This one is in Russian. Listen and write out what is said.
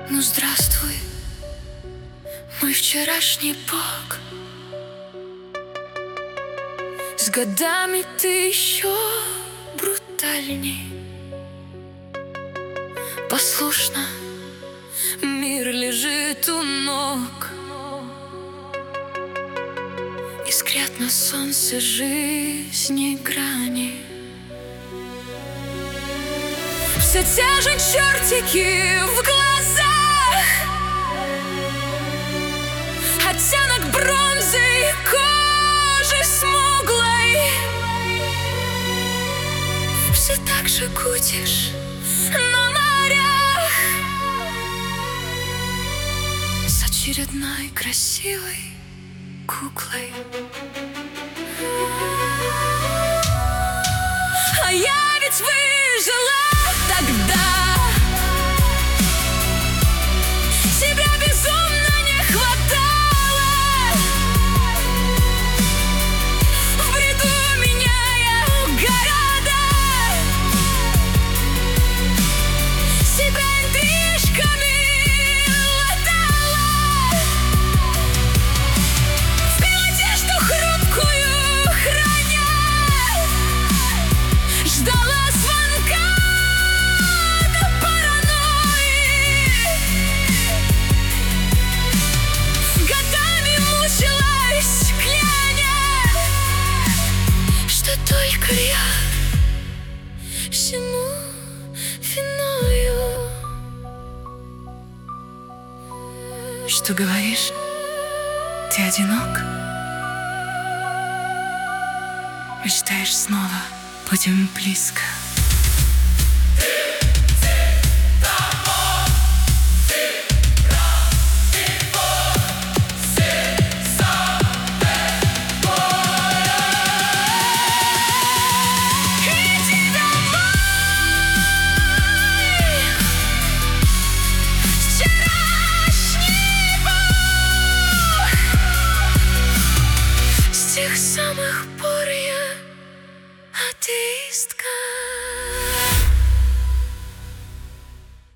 Ну здравствуй, мой вчерашний Бог. С годами ты еще брутальней. Послушно мир лежит у ног. Искрят на солнце жизни грани. Все те же чертики в глазах, оттенок бронзы и кожи смуглой. Все так же кутишь на морях с очередной красивой куклой. А я ведь выжила тогда. Тебя безумно не хватало. В бреду меняя города, себя интрижками латала. В надежду хрупкую храня, ждала звонка до паранойи. Годами мучилась, кляня, что только я всему виною. Что говоришь? Ты одинок? Мечтаешь снова, будем близко.